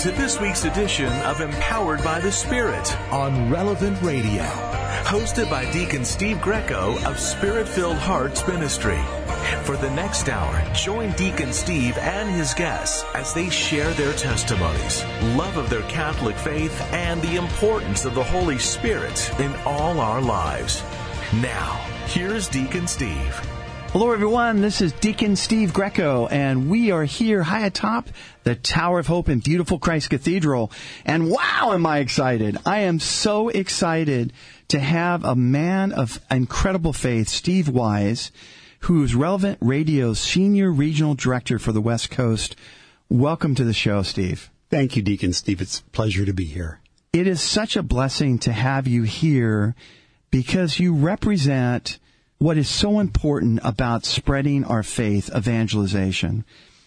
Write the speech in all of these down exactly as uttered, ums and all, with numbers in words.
to this week's edition of Empowered by the Spirit on Relevant Radio, hosted by Deacon Steve Greco of Spirit-Filled Hearts Ministry. For the next hour, join Deacon Steve and his guests as they share their testimonies, love of their Catholic faith, and the importance of the Holy Spirit in all our lives. Now, here's Deacon Steve. Hello, everyone. This is Deacon Steve Greco, and we are here high atop the Tower of Hope in beautiful Christ Cathedral. And wow, am I excited. I am so excited to have a man of incredible faith, Steve Wise, who is Relevant Radio's Senior Regional Director for the West Coast. Welcome to the show, Steve. Thank you, Deacon Steve. It's a pleasure to be here. It is such a blessing to have you here because you represent what is so important about spreading our faith, evangelization.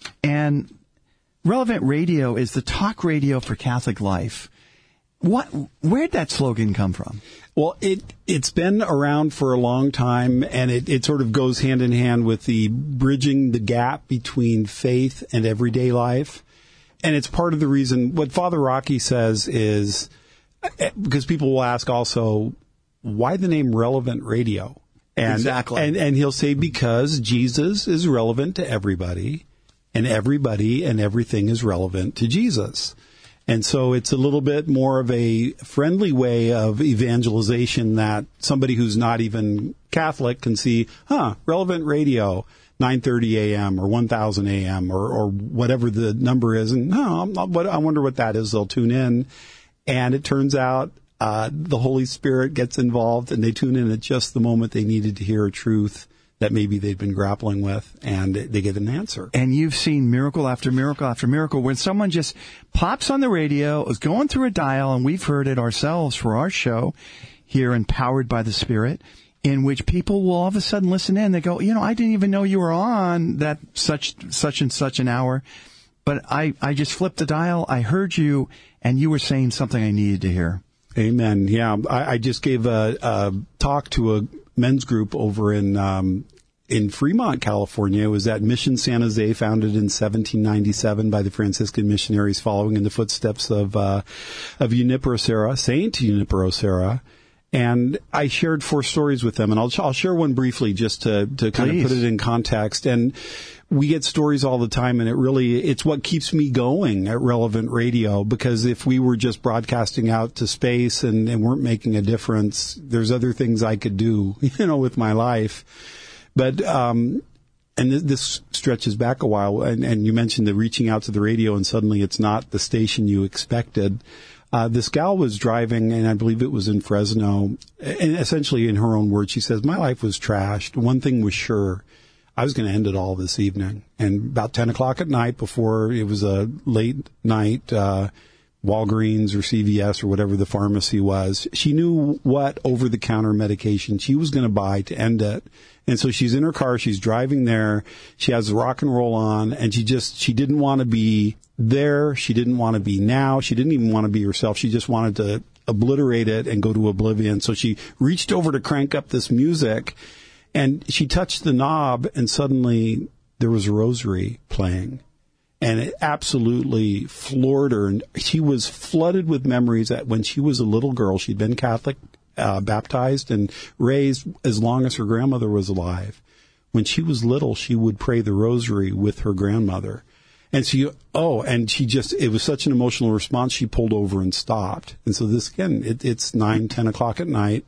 And Relevant Radio is the talk radio for Catholic life. What, where'd that slogan come from? Well, it, it's been around for a long time, and it, it sort of goes hand in hand with the bridging the gap between faith and everyday life. And it's part of the reason, what Father Rocky says is, because people will ask also, why the name Relevant Radio? And, exactly. And, and he'll say, because Jesus is relevant to everybody, and everybody and everything is relevant to Jesus. And so it's a little bit more of a friendly way of evangelization that somebody who's not even Catholic can see, huh, Relevant Radio, nine thirty a.m. or one thousand a.m. or, or whatever the number is. And huh, I wonder what that is. They'll tune in. And it turns out Uh, the Holy Spirit gets involved, and they tune in at just the moment they needed to hear a truth that maybe they've been grappling with, and they get an answer. And you've seen miracle after miracle after miracle when someone just pops on the radio, is going through a dial, and we've heard it ourselves for our show here, Empowered by the Spirit, in which people will all of a sudden listen in. They go, you know, I didn't even know you were on that such such and such an hour, but I, I just flipped the dial, I heard you, and you were saying something I needed to hear. Amen. Yeah, I, I just gave a, a talk to a men's group over in um, in Fremont, California. It was at Mission San Jose, founded in seventeen ninety-seven by the Franciscan missionaries, following in the footsteps of uh, of Junipero Serra, Saint Junipero Serra. And I shared four stories with them, and I'll I'll share one briefly just to to kind Please. of put it in context. And we get stories all the time, and it really, it's what keeps me going at Relevant Radio, because if we were just broadcasting out to space and, and weren't making a difference, there's other things I could do, you know, with my life. But, um, and th- this stretches back a while, and, and you mentioned the reaching out to the radio, and suddenly it's not the station you expected. Uh, this gal was driving, and I believe it was in Fresno, and essentially in her own words, she says, my life was trashed. One thing was sure. I was going to end it all this evening. And about ten o'clock at night, before it was a late night, uh, Walgreens or C V S or whatever the pharmacy was, she knew what over-the-counter medication she was going to buy to end it. And so she's in her car, she's driving there, she has the rock and roll on, and she just, she didn't want to be there, she didn't want to be now, she didn't even want to be herself, she just wanted to obliterate it and go to oblivion. So she reached over to crank up this music, and she touched the knob, and suddenly there was a rosary playing. And it absolutely floored her. And she was flooded with memories that when she was a little girl, she'd been Catholic, uh, baptized and raised as long as her grandmother was alive. When she was little, she would pray the rosary with her grandmother. And she, oh, and she just, it was such an emotional response, she pulled over and stopped. And so this, again, it, it's nine, ten o'clock at night.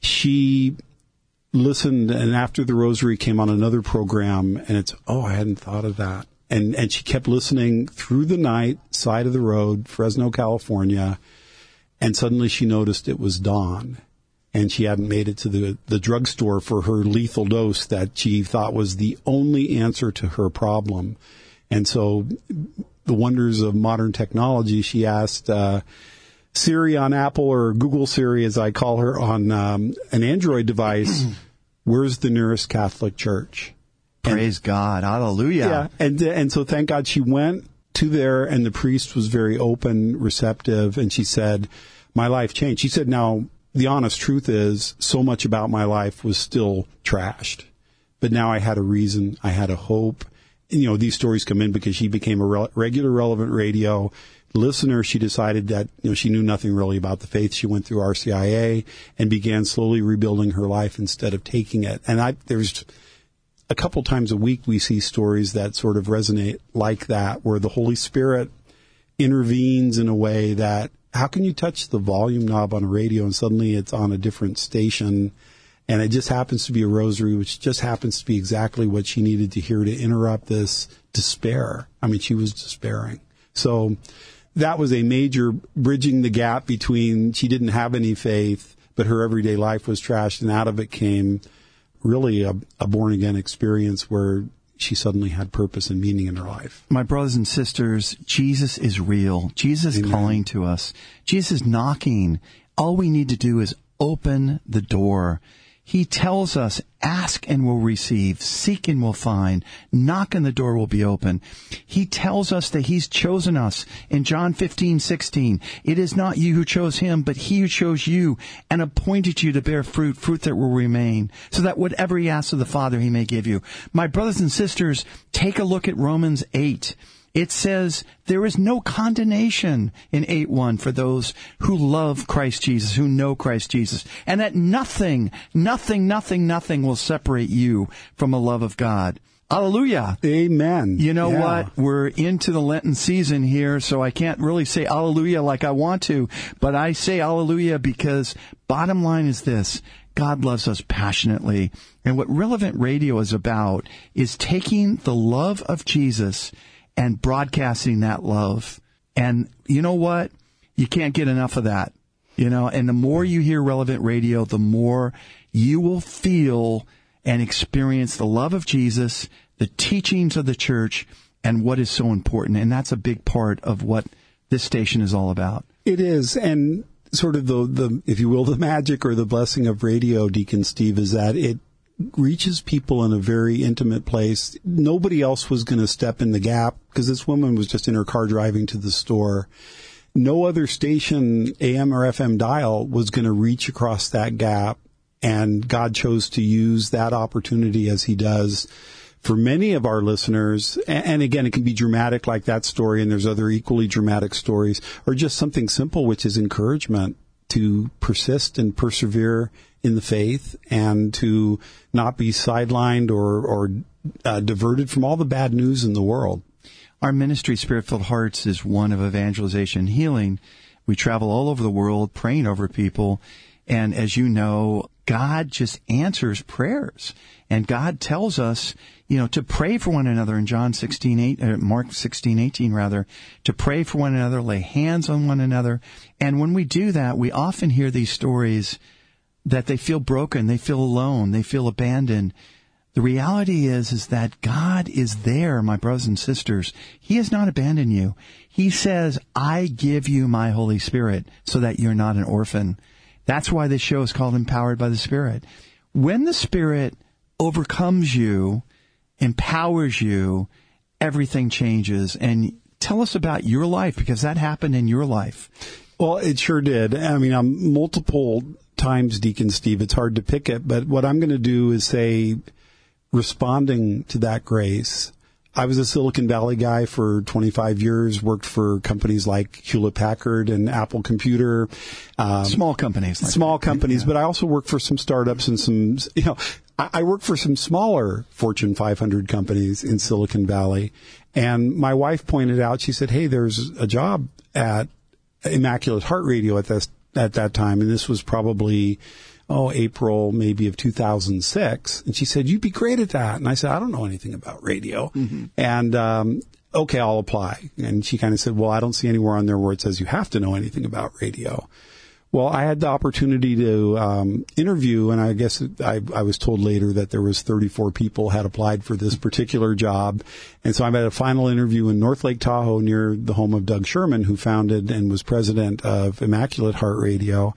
She listened, and after the rosary came on another program, and it's, oh, I hadn't thought of that. And and she kept listening through the night, side of the road, Fresno, California, and suddenly she noticed it was dawn, and she hadn't made it to the, the drugstore for her lethal dose that she thought was the only answer to her problem. And so the wonders of modern technology, she asked uh, Siri on Apple, or Google Siri, as I call her, on um, an Android device, where's the nearest Catholic church? Praise and, God. Hallelujah. Yeah. And, and so thank God she went to there, and the priest was very open, receptive, and she said, my life changed. She said, now, the honest truth is, so much about my life was still trashed. But now I had a reason, I had a hope. And, you know, these stories come in because she became a re- regular Relevant Radio, listener, she decided that, you know, she knew nothing really about the faith. She went through R C I A and began slowly rebuilding her life instead of taking it. And I, there's a couple times a week we see stories that sort of resonate like that, where the Holy Spirit intervenes in a way that, how can you touch the volume knob on a radio and suddenly it's on a different station? And it just happens to be a rosary, which just happens to be exactly what she needed to hear to interrupt this despair. I mean, she was despairing. So that was a major bridging the gap between she didn't have any faith, but her everyday life was trashed, and out of it came really a, a born-again experience where she suddenly had purpose and meaning in her life. My brothers and sisters, Jesus is real. Jesus is calling to us. Jesus is knocking. All we need to do is open the door. He tells us, ask and we'll receive, seek and we'll find, knock and the door will be open. He tells us that he's chosen us in John fifteen sixteen. It is not you who chose him, but he who chose you and appointed you to bear fruit, fruit that will remain, so that whatever he asks of the Father he may give you. My brothers and sisters, take a look at Romans eight. It says there is no condemnation in eight one for those who love Christ Jesus, who know Christ Jesus, and that nothing, nothing, nothing, nothing will separate you from the love of God. Hallelujah. Amen. You know yeah. what? We're into the Lenten season here, so I can't really say hallelujah like I want to, but I say hallelujah because bottom line is this. God loves us passionately. And what Relevant Radio is about is taking the love of Jesus and broadcasting that love. And you know what? You can't get enough of that. You know, and the more you hear Relevant Radio, the more you will feel and experience the love of Jesus, the teachings of the church, and what is so important. And that's a big part of what this station is all about. It is. And sort of the, the, if you will, the magic or the blessing of radio, Deacon Steve, is that it reaches people in a very intimate place. Nobody else was going to step in the gap because this woman was just in her car driving to the store. No other station, A M or F M dial, was going to reach across that gap. And God chose to use that opportunity as he does for many of our listeners. And again, it can be dramatic like that story, and there's other equally dramatic stories, or just something simple, which is encouragement to persist and persevere in the faith and to not be sidelined or, or uh, diverted from all the bad news in the world. Our ministry, Spirit-Filled Hearts, is one of evangelization and healing. We travel all over the world praying over people. And as you know, God just answers prayers. And God tells us, you know, to pray for one another in John sixteen, eight, uh, Mark sixteen, eighteen rather, to pray for one another, lay hands on one another. And when we do that, we often hear these stories that they feel broken, they feel alone, they feel abandoned. The reality is, is that God is there, my brothers and sisters. He has not abandoned you. He says, I give you my Holy Spirit so that you're not an orphan. That's why this show is called Empowered by the Spirit. When the Spirit overcomes you, empowers you, everything changes. And tell us about your life, because that happened in your life. Well, it sure did. I mean, I'm multiple times, Deacon Steve, it's hard to pick it, but what I'm going to do is say, responding to that grace. I was a Silicon Valley guy for twenty-five years, worked for companies like Hewlett-Packard and Apple Computer. Um, small companies. Like small that. companies, yeah. But I also worked for some startups and some, you know, I, I worked for some smaller Fortune five hundred companies in Silicon Valley. And my wife pointed out, she said, hey, there's a job at Immaculate Heart Radio at this, at that time. And this was probably, oh, April maybe of two thousand six. And she said, you'd be great at that. And I said, I don't know anything about radio. Mm-hmm. And, um, okay, I'll apply. And she kind of said, well, I don't see anywhere on there where it says you have to know anything about radio. Well, I had the opportunity to um, interview, and I guess I, I was told later that there was thirty-four people had applied for this particular job. And so I'm at a final interview in North Lake Tahoe near the home of Doug Sherman, who founded and was president of Immaculate Heart Radio.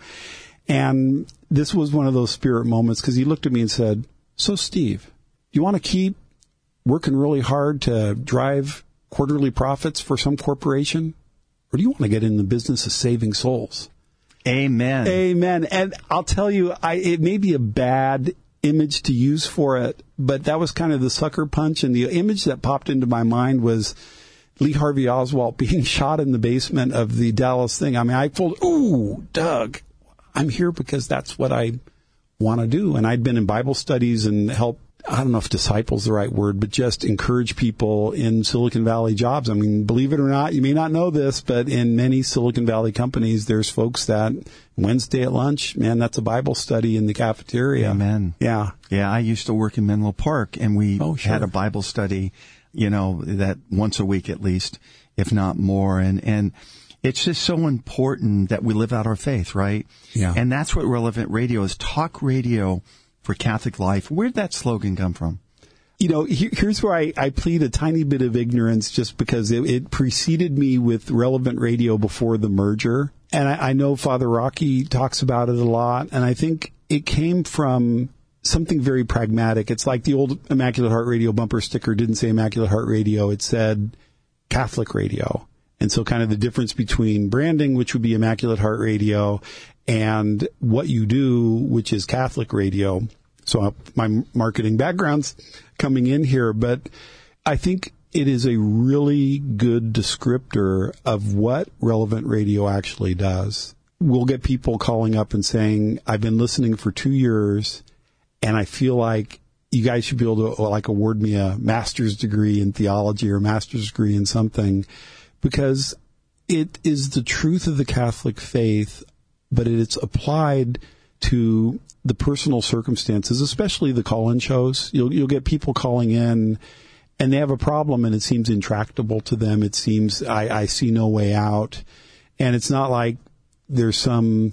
And this was one of those spirit moments because he looked at me and said, so, Steve, you want to keep working really hard to drive quarterly profits for some corporation? Or do you want to get in the business of saving souls? Amen. Amen. And I'll tell you, I, it may be a bad image to use for it, but that was kind of the sucker punch. And the image that popped into my mind was Lee Harvey Oswald being shot in the basement of the Dallas thing. I mean, I pulled, ooh, Doug, I'm here because that's what I want to do. And I'd been in Bible studies and helped, I don't know if disciple's the right word, but just encourage people in Silicon Valley jobs. I mean, believe it or not, you may not know this, but in many Silicon Valley companies, there's folks that Wednesday at lunch, man, that's a Bible study in the cafeteria. Amen. Yeah. Yeah, I used to work in Menlo Park, and we Oh, sure. had a Bible study, you know, that once a week at least, if not more. And, and it's just so important that we live out our faith, right? Yeah. And that's what Relevant Radio is, talk radio for Catholic life. Where'd that slogan come from? You know, here, here's where I, I plead a tiny bit of ignorance just because it, it preceded me with Relevant Radio before the merger. And I, I know Father Rocky talks about it a lot. And I think it came from something very pragmatic. It's like the old Immaculate Heart Radio bumper sticker didn't say Immaculate Heart Radio. It said Catholic Radio. And so kind of the difference between branding, which would be Immaculate Heart Radio, and what you do, which is Catholic radio. So my marketing background's coming in here, but I think it is a really good descriptor of what Relevant Radio actually does. We'll get people calling up and saying, I've been listening for two years, and I feel like you guys should be able to like award me a master's degree in theology or a master's degree in something, because it is the truth of the Catholic faith, but it's applied to the personal circumstances, especially the call-in shows. You'll, you'll get people calling in, and they have a problem, and it seems intractable to them. It seems, I, I see no way out. And it's not like there's some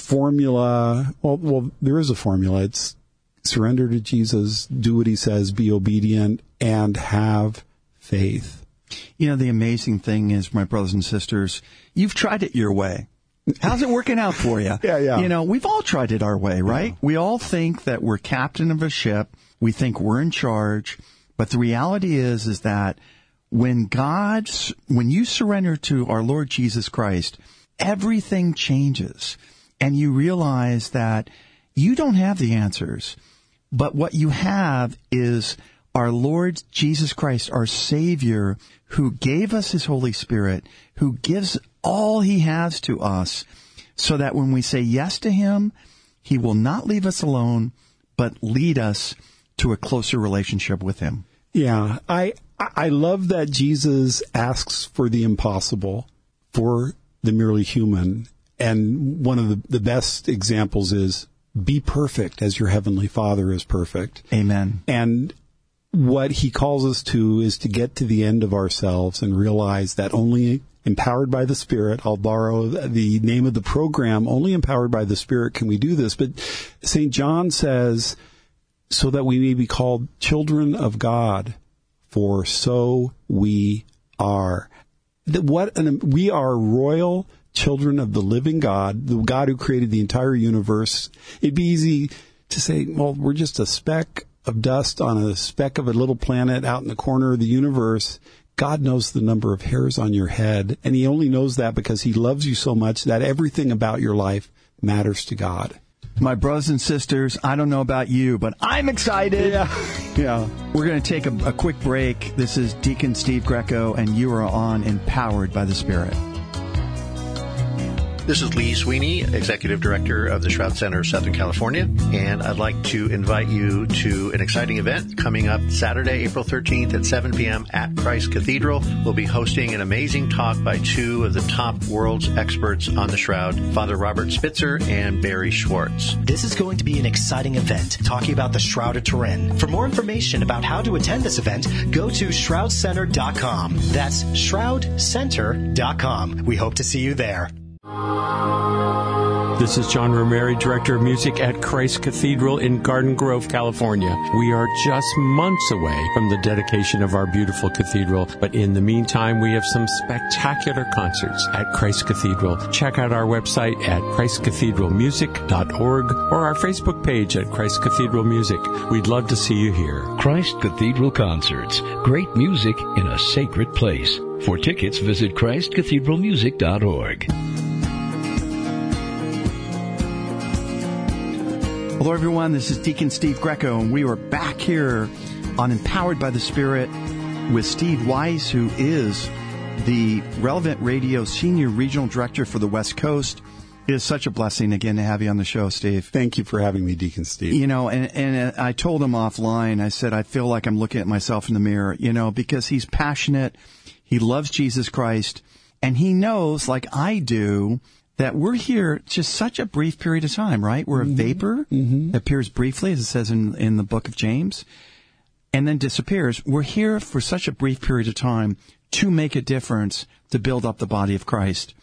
formula. Well, well, there is a formula. It's surrender to Jesus, do what he says, be obedient, and have faith. You know, the amazing thing is, my brothers and sisters, you've tried it your way. How's it working out for you? Yeah, yeah. You know, we've all tried it our way, right? Yeah. We all think that we're captain of a ship. We think we're in charge. But the reality is, is that when God, when you surrender to our Lord Jesus Christ, everything changes. And you realize that you don't have the answers. But what you have is our Lord Jesus Christ, our Savior, who gave us his Holy Spirit, who gives all he has to us, so that when we say yes to him, he will not leave us alone, but lead us to a closer relationship with him. Yeah, I I love that Jesus asks for the impossible for the merely human. And one of the, the best examples is, be perfect as your heavenly Father is perfect. Amen. And what he calls us to is to get to the end of ourselves and realize that only empowered by the Spirit, I'll borrow the name of the program, only empowered by the Spirit can we do this. But Saint John says, so that we may be called children of God, for so we are. What an, we are royal children of the living God, the God who created the entire universe. It'd be easy to say, well, we're just a speck of dust on a speck of a little planet out in the corner of the universe. God knows the number of hairs on your head, and he only knows that because he loves you so much that everything about your life matters to God. My brothers and sisters, I don't know about you, but I'm excited. Yeah. Yeah. We're going to take a, a quick break. This is Deacon Steve Greco, and you are on Empowered by the Spirit. This is Lee Sweeney, Executive Director of the Shroud Center of Southern California, and I'd like to invite you to an exciting event coming up Saturday, April thirteenth at seven p.m. at Christ Cathedral. We'll be hosting an amazing talk by two of the top world's experts on the Shroud, Father Robert Spitzer and Barry Schwartz. This is going to be an exciting event talking about the Shroud of Turin. For more information about how to attend this event, go to shroud center dot com. That's shroud center dot com. We hope to see you there. This is John Romeri, Director of Music at Christ Cathedral in Garden Grove, California. We are just months away from the dedication of our beautiful cathedral, but in the meantime, we have some spectacular concerts at Christ Cathedral. Check out our website at christ cathedral music dot org or our Facebook page at Christ Cathedral Music. We'd love to see you here. Christ Cathedral Concerts. Great music in a sacred place. For tickets, visit christ cathedral music dot org. Hello, everyone. This is Deacon Steve Greco, and we are back here on Empowered by the Spirit with Steve Weiss, who is the Relevant Radio Senior Regional Director for the West Coast. It is such a blessing again to have you on the show, Steve. Thank you for having me, Deacon Steve. You know, and, and I told him offline, I said, I feel like I'm looking at myself in the mirror, you know, because he's passionate. He loves Jesus Christ. And he knows, like I do, that we're here just such a brief period of time, right? We're a mm-hmm. vapor mm-hmm. that appears briefly, as it says in, in the book of James, and then disappears. We're here for such a brief period of time to make a difference, to build up the body of Christ.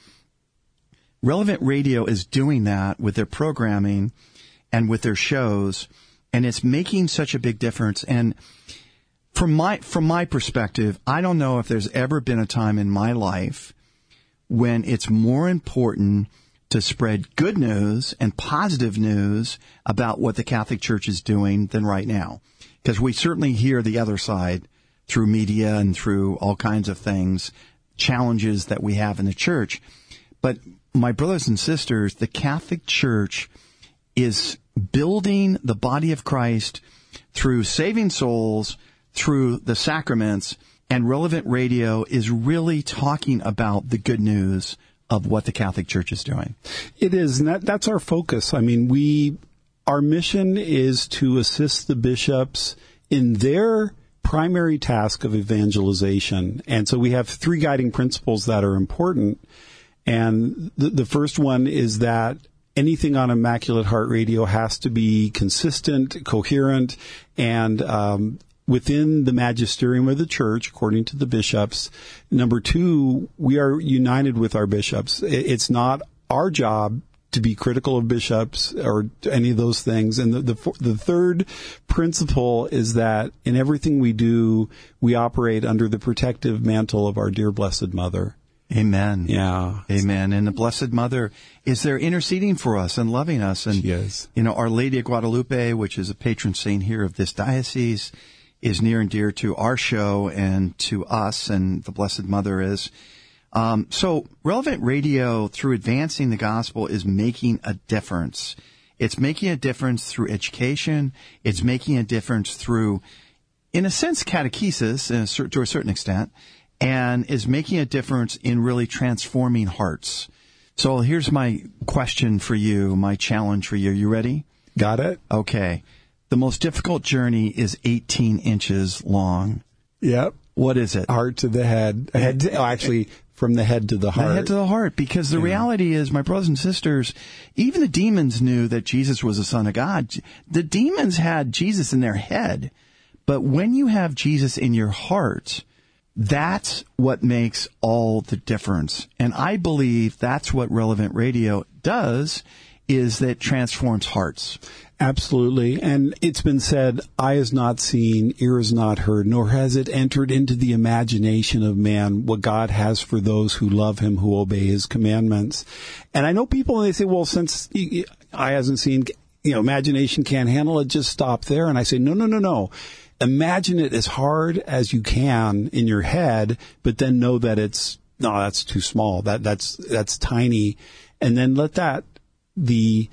Relevant Radio is doing that with their programming and with their shows, and it's making such a big difference. And from my from my perspective, I don't know if there's ever been a time in my life when it's more important to spread good news and positive news about what the Catholic Church is doing than right now. Because we certainly hear the other side through media and through all kinds of things, challenges that we have in the church. But my brothers and sisters, the Catholic Church is building the body of Christ through saving souls, through the sacraments, and Relevant Radio is really talking about the good news of what the Catholic Church is doing. It is, and that, that's our focus. I mean, we, our mission is to assist the bishops in their primary task of evangelization. And so we have three guiding principles that are important. And the, the first one is that anything on Immaculate Heart Radio has to be consistent, coherent, and um, within the magisterium of the church, according to the bishops. Number two, we are united with our bishops. It's not our job to be critical of bishops or any of those things. And the, the the third principle is that in everything we do, we operate under the protective mantle of our dear Blessed Mother. Amen. Yeah. Amen. And the Blessed Mother is there interceding for us and loving us. And, she is. You know, Our Lady of Guadalupe, which is a patron saint here of this diocese, is near and dear to our show and to us, and the Blessed Mother is. Um, so Relevant Radio, through advancing the gospel, is making a difference. It's making a difference through education. It's making a difference through, in a sense, catechesis in a, to a certain extent, and is making a difference in really transforming hearts. So here's my question for you, my challenge for you. You ready? Got it. Okay. The most difficult journey is eighteen inches long. Yep. What is it? Heart to the head. head to, oh, actually, from the head to the heart. The head to the heart. Because the yeah. reality is, my brothers and sisters, even the demons knew that Jesus was the Son of God. The demons had Jesus in their head. But when you have Jesus in your heart, that's what makes all the difference. And I believe that's what Relevant Radio does, is that it transforms hearts. Absolutely. And it's been said, eye is not seen, ear is not heard, nor has it entered into the imagination of man what God has for those who love him, who obey his commandments. And I know people, and they say, well, since eye hasn't seen, you know, imagination can't handle it, just stop there. And I say, no, no, no, no. Imagine it as hard as you can in your head, but then know that it's, no, that's too small. That, that's, that's tiny. And then let that, the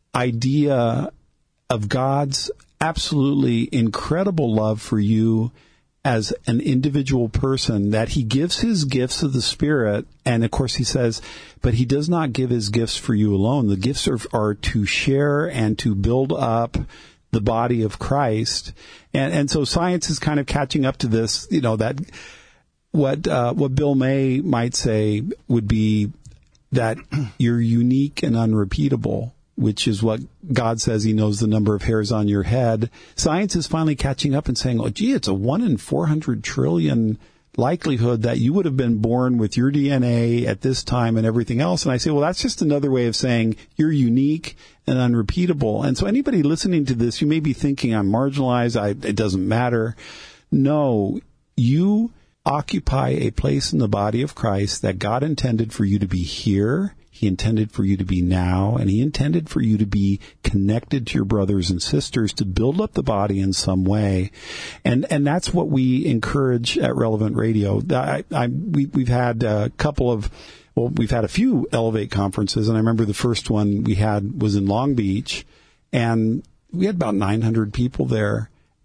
idea of God's absolutely incredible love for you as an individual person, that he gives his gifts of the Spirit. And of course he says, but he does not give his gifts for you alone. The gifts are, are to share and to build up the body of Christ. And, and so science is kind of catching up to this, you know, that what, uh, what Bill May might say would be that you're unique and unrepeatable, which is what God says he knows the number of hairs on your head. Science is finally catching up and saying, oh, gee, it's a one in four hundred trillion likelihood that you would have been born with your D N A at this time and everything else. And I say, well, that's just another way of saying you're unique and unrepeatable. And so anybody listening to this, you may be thinking, I'm marginalized, I, it doesn't matter. No, you occupy a place in the body of Christ that God intended for you to be here. He intended for you to be now, and he intended for you to be connected to your brothers and sisters to build up the body in some way. And and that's what we encourage at Relevant Radio. I, I, we, we've had a couple of, well, we've had a few Elevate conferences, and I remember the first one we had was in Long Beach, and we had about nine hundred people there.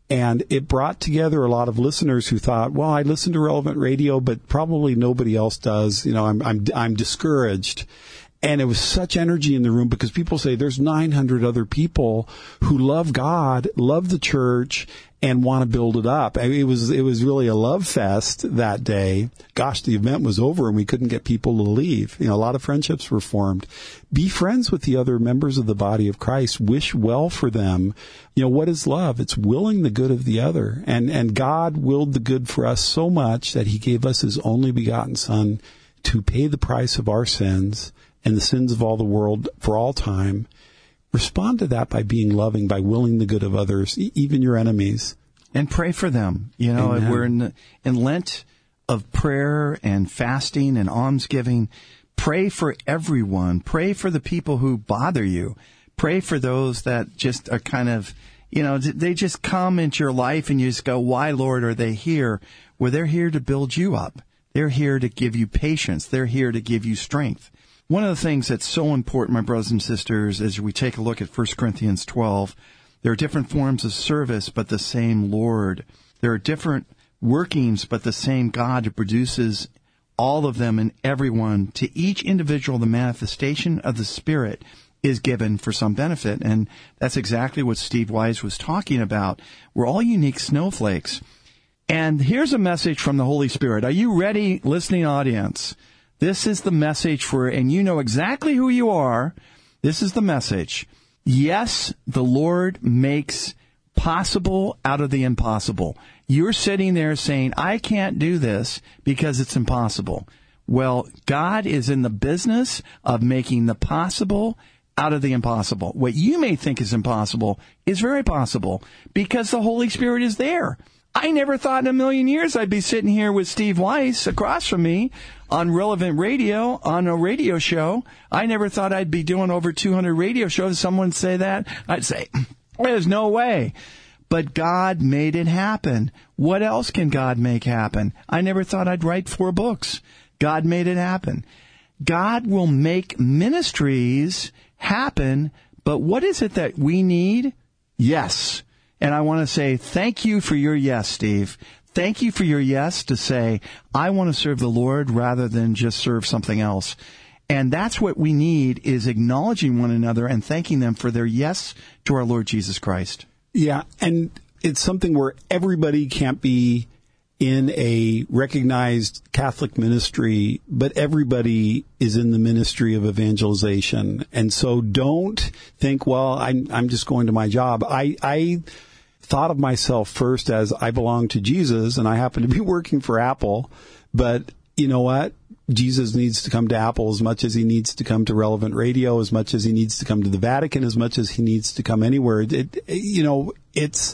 And it brought together a lot of listeners who thought, well, I listen to Relevant Radio, but probably nobody else does. You know, I'm, I'm, I'm discouraged. And it was such energy in the room because people say there's nine hundred other people who love God, love the church, and want to build it up. I mean, it was it was really a love fest that day. Gosh, the event was over and we couldn't get people to leave. You know, a lot of friendships were formed. Be friends with the other members of the body of Christ. Wish well for them. You know, what is love? It's willing the good of the other. And and God willed the good for us so much that he gave us his only begotten Son to pay the price of our sins and the sins of all the world for all time. Respond to that by being loving, by willing the good of others, e- even your enemies. And pray for them. You know, Amen. We're in, in Lent of prayer and fasting and almsgiving. Pray for everyone. Pray for the people who bother you. Pray for those that just are kind of, you know, they just come into your life and you just go, why, Lord, are they here? Well, they're here to build you up. They're here to give you patience. They're here to give you strength. One of the things that's so important, my brothers and sisters, as we take a look at First Corinthians twelve, there are different forms of service, but the same Lord. There are different workings, but the same God who produces all of them and everyone. To each individual, the manifestation of the Spirit is given for some benefit. And that's exactly what Steve Wise was talking about. We're all unique snowflakes. And here's a message from the Holy Spirit. Are you ready, listening audience? This is the message for, and you know exactly who you are. This is the message. Yes, the Lord makes possible out of the impossible. You're sitting there saying, I can't do this because it's impossible. Well, God is in the business of making the possible out of the impossible. What you may think is impossible is very possible because the Holy Spirit is there. I never thought in a million years I'd be sitting here with Steve Weiss across from me on Relevant Radio, on a radio show. I never thought I'd be doing over two hundred radio shows. Someone say that, I'd say, there's no way. But God made it happen. What else can God make happen? I never thought I'd write four books. God made it happen. God will make ministries happen, but what is it that we need? Yes. And I want to say thank you for your yes, Steve. Thank you for your yes to say, I want to serve the Lord rather than just serve something else. And that's what we need, is acknowledging one another and thanking them for their yes to our Lord Jesus Christ. Yeah, and it's something where everybody can't be in a recognized Catholic ministry, but everybody is in the ministry of evangelization. And so don't think, well, I'm, I'm just going to my job. I, I thought of myself first as I belong to Jesus, and I happen to be working for Apple. But you know what? Jesus needs to come to Apple as much as he needs to come to Relevant Radio, as much as he needs to come to the Vatican, as much as he needs to come anywhere. It, you know, it's...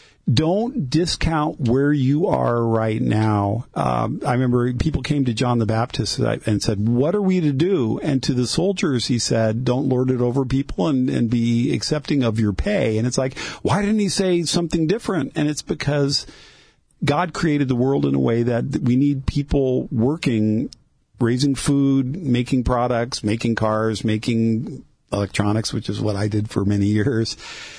Don't discount where you are right now. Um, I remember people came to John the Baptist and said, what are we to do? And to the soldiers, he said, don't lord it over people and, and be accepting of your pay. And it's like, why didn't he say something different? And it's because God created the world in a way that we need people working, raising food, making products, making cars, making electronics, which is what I did for many years.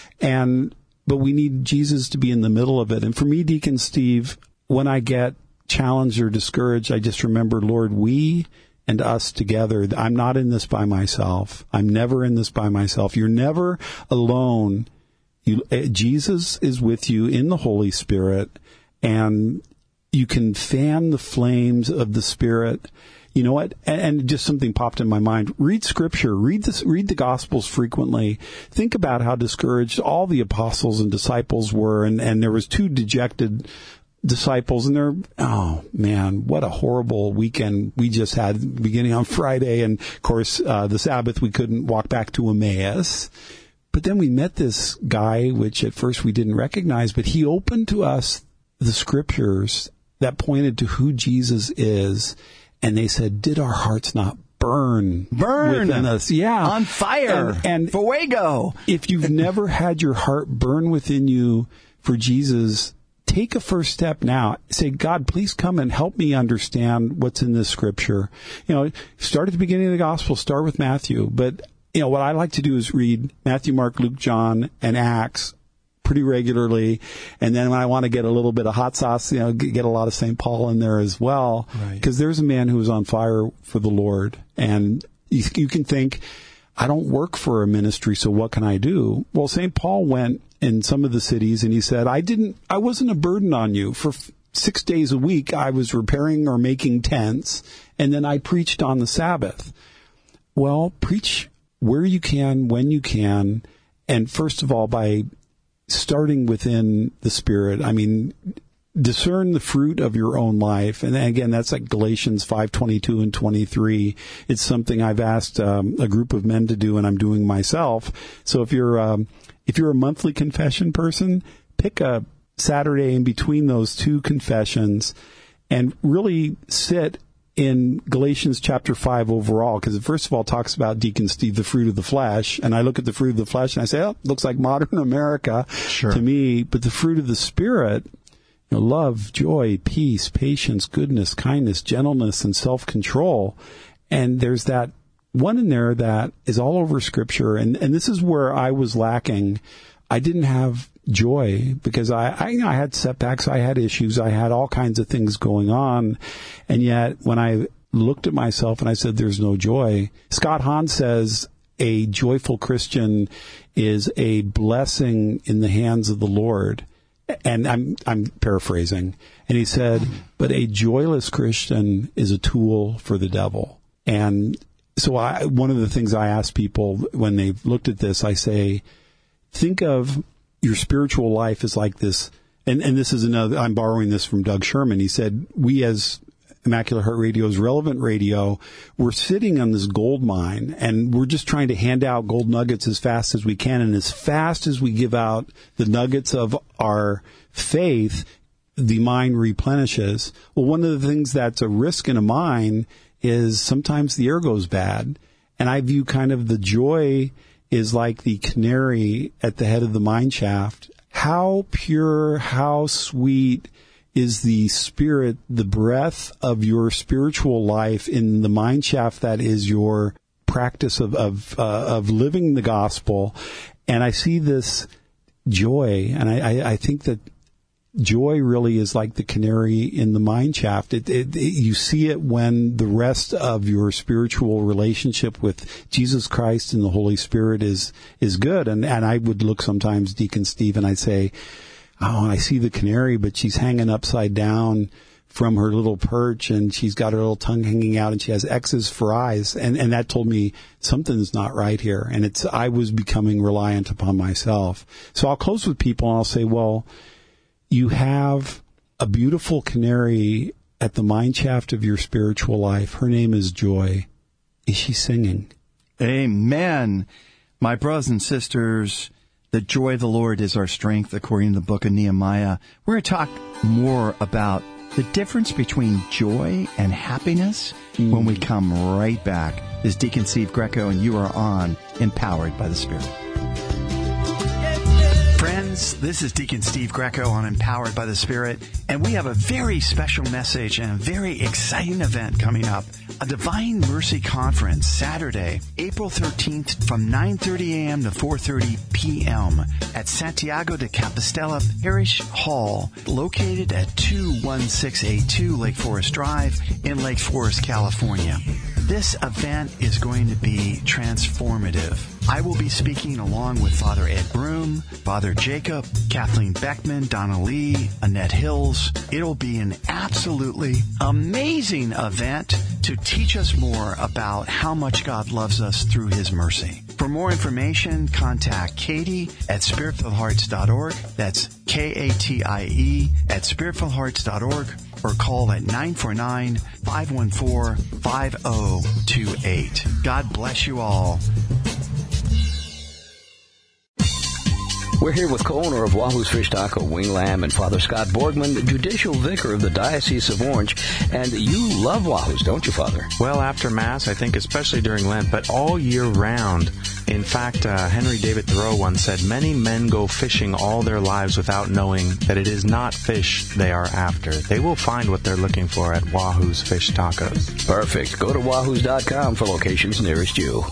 And But we need Jesus to be in the middle of it. And for me, Deacon Steve, when I get challenged or discouraged, I just remember, Lord, we and us together. I'm not in this by myself. I'm never in this by myself. You're never alone. You, Jesus is with you in the Holy Spirit, and you can fan the flames of the Spirit. You know what? And just something popped in my mind. Read Scripture. Read this. Read the Gospels frequently. Think about how discouraged all the apostles and disciples were, and, and there was two dejected disciples, and they're, oh man, what a horrible weekend we just had beginning on Friday, and of course uh, the Sabbath we couldn't walk back to Emmaus. But then we met this guy, which at first we didn't recognize, but he opened to us the Scriptures that pointed to who Jesus is. And they said, did our hearts not burn? Burn! Within us? Yeah. On fire! And, and fuego! If you've never had your heart burn within you for Jesus, take a first step now. Say, God, please come and help me understand what's in this Scripture. You know, start at the beginning of the Gospel, start with Matthew. But, you know, what I like to do is read Matthew, Mark, Luke, John, and Acts pretty regularly. And then when I want to get a little bit of hot sauce, you know, get a lot of Saint Paul in there as well. Because right. there's a man who is on fire for the Lord. And you, you can think, I don't work for a ministry, so what can I do? Well, Saint Paul went in some of the cities and he said, I didn't, I wasn't a burden on you. For f- six days a week, I was repairing or making tents, and then I preached on the Sabbath. Well, preach where you can, when you can, and first of all, by starting within the Spirit. I mean, discern the fruit of your own life. And again, that's like Galatians five twenty-two and twenty-three. It's something I've asked um, a group of men to do, and I'm doing myself. So if you're um, if you're a monthly confession person, pick a Saturday in between those two confessions and really sit in Galatians chapter five overall, because it first of all talks about, Deacon Steve, the fruit of the flesh. And I look at the fruit of the flesh and I say, oh, looks like modern America sure. to me. But the fruit of the Spirit, you know, love, joy, peace, patience, goodness, kindness, gentleness, and self-control. And there's that one in there that is all over Scripture. And, and this is where I was lacking. I didn't have joy because I, I, you know, I had setbacks, I had issues, I had all kinds of things going on. And yet when I looked at myself and I said, there's no joy, Scott Hahn says a joyful Christian is a blessing in the hands of the Lord. And I'm, I'm paraphrasing. And he said, but a joyless Christian is a tool for the devil. And so I, one of the things I ask people when they've looked at this, I say, think of your spiritual life as like this, and, and this is another, I'm borrowing this from Doug Sherman. He said, we as Immaculate Heart Radio's Relevant Radio, we're sitting on this gold mine, and we're just trying to hand out gold nuggets as fast as we can. And as fast as we give out the nuggets of our faith, the mine replenishes. Well, one of the things that's a risk in a mine is sometimes the air goes bad. And I view kind of the joy is like the canary at the head of the mine shaft. How pure, how sweet is the spirit, the breath of your spiritual life in the mine shaft that is your practice of of, uh, of living the gospel. And I see this joy, and I, I, I think that joy really is like the canary in the mine shaft. It, it, it, you see it when the rest of your spiritual relationship with Jesus Christ and the Holy Spirit is is good. And, and I would look sometimes, Deacon Steve, and I'd say, oh, I see the canary, but she's hanging upside down from her little perch, and she's got her little tongue hanging out, and she has X's for eyes. And, and that told me something's not right here. And it's I was becoming reliant upon myself. So I'll close with people, and I'll say, well, you have a beautiful canary at the mine shaft of your spiritual life. Her name is Joy. Is she singing? Amen. My brothers and sisters, the joy of the Lord is our strength, according to the book of Nehemiah. We're going to talk more about the difference between joy and happiness mm. when we come right back. This is Deacon Steve Greco, and you are on Empowered by the Spirit. Friends, this is Deacon Steve Greco on Empowered by the Spirit, and we have a very special message and a very exciting event coming up. A Divine Mercy Conference, Saturday, April thirteenth from nine thirty a.m. to four thirty p.m. at Santiago de Compostela Parish Hall, located at two one six eight two Lake Forest Drive in Lake Forest, California. This event is going to be transformative. I will be speaking along with Father Ed Broom, Father Jacob, Kathleen Beckman, Donna Lee, Annette Hills. It'll be an absolutely amazing event to teach us more about how much God loves us through His mercy. For more information, contact Katie at spirit filled hearts dot org. That's K A T I E at spirit filled hearts dot org. Or call at nine four nine, five one four, five zero two eight. God bless you all. We're here with co-owner of Wahoo's Fish Taco, Wing Lamb, and Father Scott Borgman, Judicial Vicar of the Diocese of Orange. And you love Wahoo's, don't you, Father? Well, after Mass, I think especially during Lent, but all year round. In fact, uh, Henry David Thoreau once said, many men go fishing all their lives without knowing that it is not fish they are after. They will find what they're looking for at Wahoo's Fish Tacos. Perfect. Go to wahoos dot com for locations nearest you.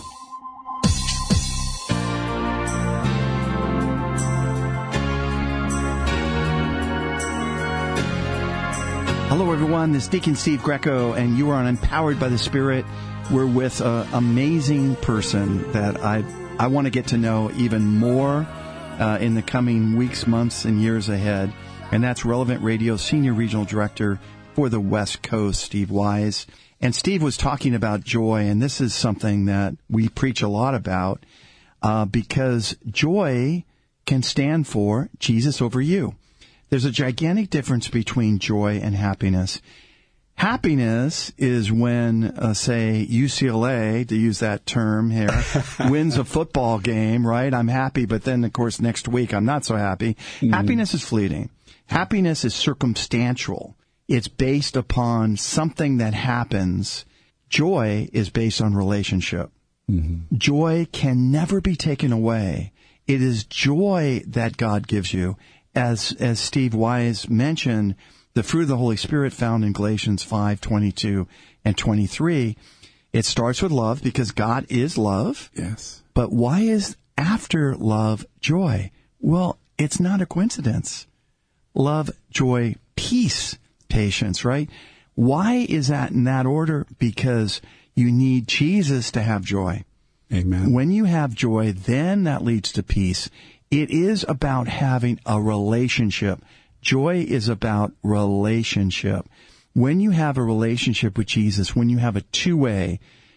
Hello, everyone. This is Deacon Steve Greco, and you are on Empowered by the Spirit. We're with an amazing person that I I want to get to know even more uh, in the coming weeks, months, and years ahead. And that's Relevant Radio Senior Regional Director for the West Coast, Steve Wise. And Steve was talking about joy, and this is something that we preach a lot about uh, because joy can stand for Jesus over you. There's a gigantic difference between joy and happiness. Happiness is when, uh, say, U C L A, to use that term here, wins a football game, right? I'm happy, but then, of course, next week I'm not so happy. Mm. Happiness is fleeting. Happiness is circumstantial. It's based upon something that happens. Joy is based on relationship. Mm-hmm. Joy can never be taken away. It is joy that God gives you. As as Steve Wise mentioned, the fruit of the Holy Spirit found in Galatians five twenty-two and twenty-three, it starts with love because God is love. Yes. But why is after love joy? Well, it's not a coincidence. Love, joy, peace, patience, right? Why is that in that order? Because you need Jesus to have joy. Amen. When you have joy, then that leads to peace. It is about having a relationship. Joy is about relationship. When you have a relationship with Jesus, when you have a two-way,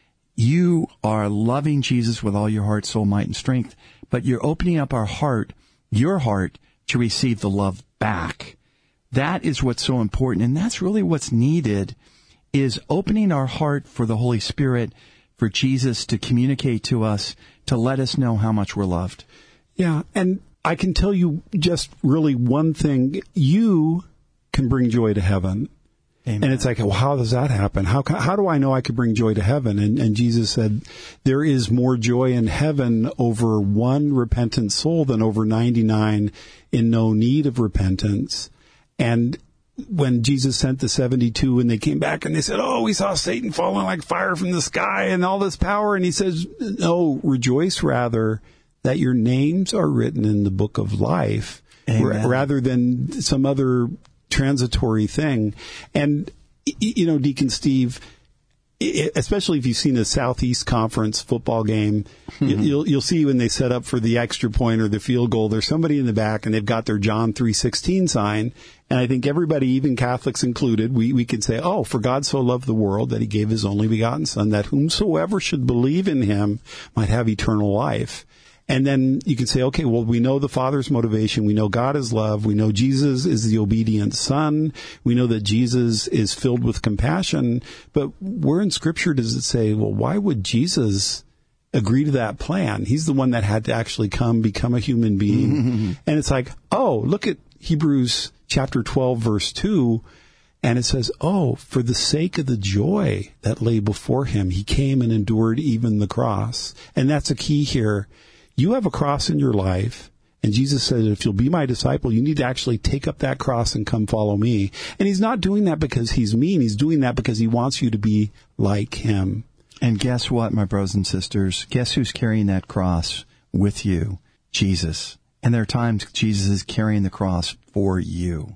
you are loving Jesus with all your heart, soul, might, and strength, but you're opening up our heart, your heart, to receive the love back. That is what's so important, and that's really what's needed, is opening our heart for the Holy Spirit, for Jesus to communicate to us, to let us know how much we're loved. Yeah, and I can tell you just really one thing. You can bring joy to heaven. Amen. And it's like, well, how does that happen? How how do I know I could bring joy to heaven? And, and Jesus said, there is more joy in heaven over one repentant soul than over ninety-nine in no need of repentance. And when Jesus sent the seventy-two and they came back and they said, oh, we saw Satan falling like fire from the sky and all this power. And he says, no, rejoice rather that your names are written in the book of life r- rather than some other transitory thing. And, you know, Deacon Steve, especially if you've seen a Southeast Conference football game, mm-hmm. you'll you'll see when they set up for the extra point or the field goal, there's somebody in the back and they've got their John three sixteen sign. And I think everybody, even Catholics included, we, we could say, oh, for God so loved the world that he gave his only begotten Son, that whomsoever should believe in him might have eternal life. And then you can say, okay, well, we know the Father's motivation. We know God is love. We know Jesus is the obedient Son. We know that Jesus is filled with compassion. But where in Scripture does it say, well, why would Jesus agree to that plan? He's the one that had to actually come, become a human being. Mm-hmm. And it's like, oh, look at Hebrews chapter twelve, verse two. And it says, oh, for the sake of the joy that lay before him, he came and endured even the cross. And that's a key here. You have a cross in your life, and Jesus said, if you'll be my disciple, you need to actually take up that cross and come follow me. And he's not doing that because he's mean. He's doing that because he wants you to be like him. And guess what, my brothers and sisters? Guess who's carrying that cross with you? Jesus. And there are times Jesus is carrying the cross for you.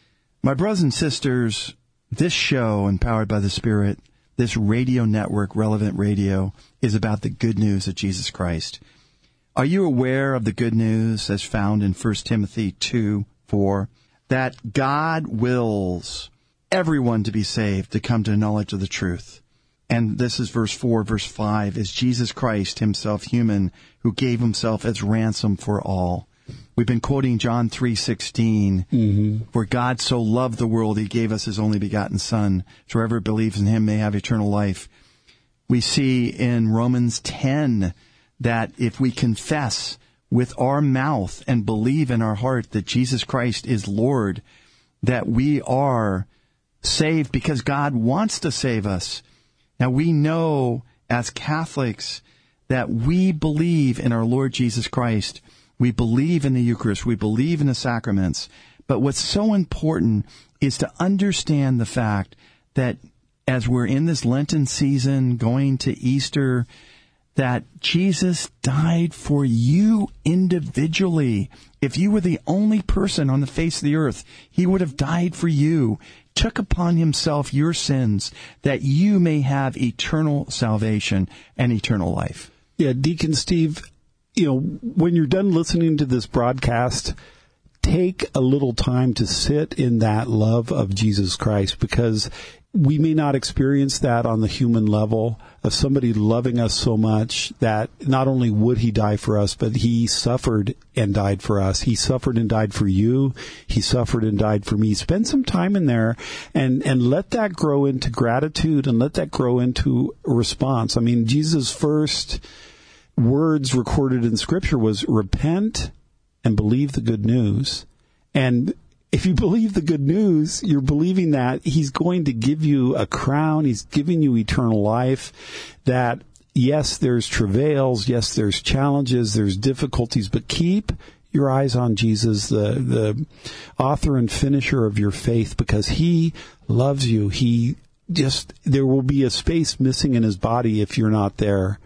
My brothers and sisters, this show, Empowered by the Spirit, this radio network, Relevant Radio, is about the good news of Jesus Christ. Are you aware of the good news as found in First Timothy two four, that God wills everyone to be saved, to come to the knowledge of the truth? And this is verse four, verse five, is Jesus Christ himself human, who gave himself as ransom for all. We've been quoting John three sixteen, mm-hmm. For God so loved the world, he gave us his only begotten Son, so whoever believes in him may have eternal life. We see in Romans ten, that if we confess with our mouth and believe in our heart that Jesus Christ is Lord, that we are saved because God wants to save us. Now, we know as Catholics that we believe in our Lord Jesus Christ. We believe in the Eucharist. We believe in the sacraments. But what's so important is to understand the fact that as we're in this Lenten season, going to Easter, that Jesus died for you individually. If you were the only person on the face of the earth, he would have died for you. took upon himself your sins that you may have eternal salvation and eternal life. Yeah, Deacon Steve, you know, when you're done listening to this broadcast, take a little time to sit in that love of Jesus Christ, because we may not experience that on the human level of somebody loving us so much that not only would he die for us, but he suffered and died for us. He suffered and died for you. He suffered and died for me. Spend some time in there and, and let that grow into gratitude and let that grow into a response. I mean, Jesus' first words recorded in Scripture was repent and believe the good news. And if you believe the good news, you're believing that he's going to give you a crown. He's giving you eternal life. That, yes, there's travails. Yes, there's challenges. There's difficulties. But keep your eyes on Jesus, the, the author and finisher of your faith, because he loves you. He just, there will be a space missing in his body if you're not there.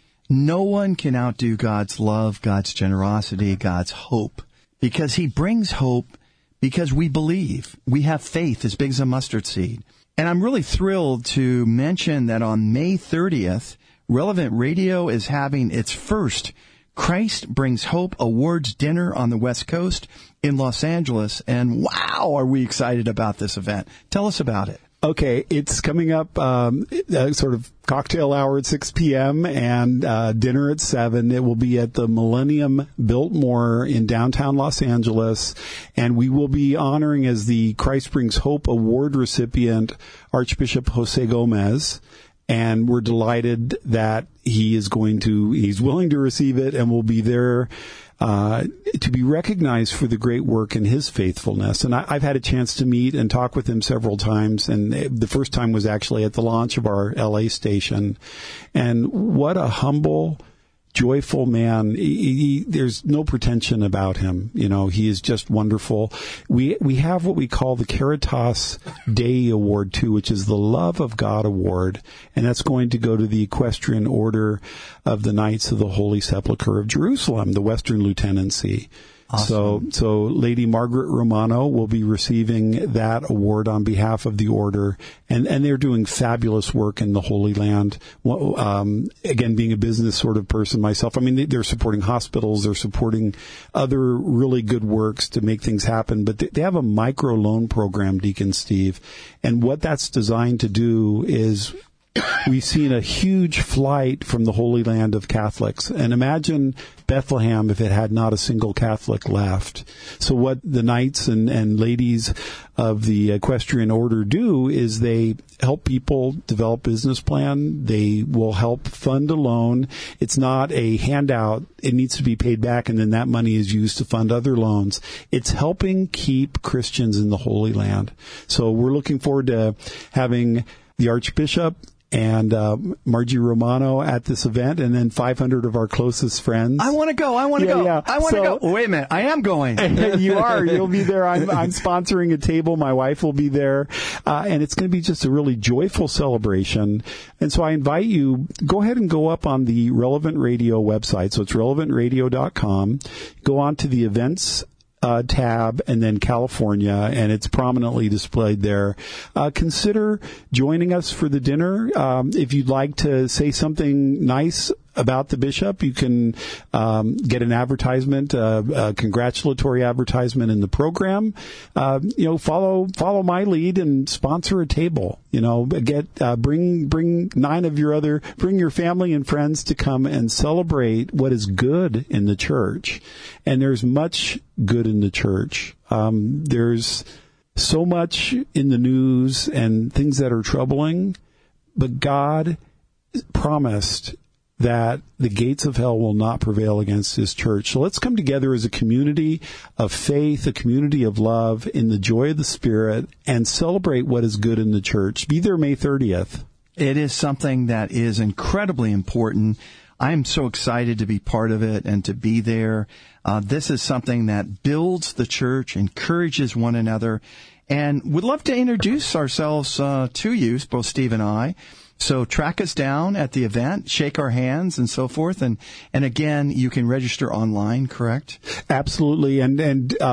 No one can outdo God's love, God's generosity, God's hope, because he brings hope. Because we believe. We have faith as big as a mustard seed. And I'm really thrilled to mention that on May thirtieth, Relevant Radio is having its first Christ Brings Hope Awards dinner on the West Coast in Los Angeles. And wow, are we excited about this event. Tell us about it. Okay, it's coming up, um, uh, sort of cocktail hour at six p.m. and uh, dinner at seven. It will be at the Millennium Biltmore in downtown Los Angeles, and we will be honoring as the Christ Brings Hope Award recipient Archbishop Jose Gomez. And we're delighted that he is going to, he's willing to receive it and will be there uh, to be recognized for the great work and his faithfulness. And I, I've had a chance to meet and talk with him several times. And the first time was actually at the launch of our L A station. And what a humble, joyful man. He, he, there's no pretension about him. You know, he is just wonderful. We we have what we call the Caritas Dei Award, too, which is the Love of God Award. And that's going to go to the Equestrian Order of the Knights of the Holy Sepulchre of Jerusalem, the Western Lieutenancy. Awesome. So, so Lady Margaret Romano will be receiving that award on behalf of the order, and, and they're doing fabulous work in the Holy Land. Um, again, being a business sort of person myself, I mean, they're supporting hospitals, they're supporting other really good works to make things happen, but they have a micro loan program, Deacon Steve, and what that's designed to do is we've seen a huge flight from the Holy Land of Catholics. And imagine Bethlehem if it had not a single Catholic left. So what the knights and, and ladies of the equestrian order do is they help people develop business plan. They will help fund a loan. It's not a handout. It needs to be paid back, and then that money is used to fund other loans. It's helping keep Christians in the Holy Land. So we're looking forward to having the Archbishop and uh, Margie Romano at this event, and then five hundred of our closest friends. I want to go. I want to yeah, go. Yeah. I want to so, go. Wait a minute. I am going. You are. You'll be there. I'm, I'm sponsoring a table. My wife will be there. Uh, and it's going to be just a really joyful celebration. And so I invite you, go ahead and go up on the Relevant Radio website. So it's relevant radio dot com. Go on to the events Uh, tab, and then California, and it's prominently displayed there. Uh, consider joining us for the dinner. Um, if you'd like to say something nice about the bishop, you can um, get an advertisement, uh, a congratulatory advertisement in the program. Uh, you know, follow follow my lead and sponsor a table. You know, get uh, bring bring nine of your other bring your family and friends to come and celebrate what is good in the church. And there's much good in the church. Um, there's so much in the news and things that are troubling, but God promised that the gates of hell will not prevail against his church. So let's come together as a community of faith, a community of love, in the joy of the Spirit, and celebrate what is good in the church. Be there May thirtieth. It is something that is incredibly important. I'm so excited to be part of it and to be there. Uh, this is something that builds the church, encourages one another, and would love to introduce ourselves uh, to you, both Steve and I. So track us down at the event, shake our hands, and so forth. And, and again, you can register online, correct? Absolutely. And, and, uh,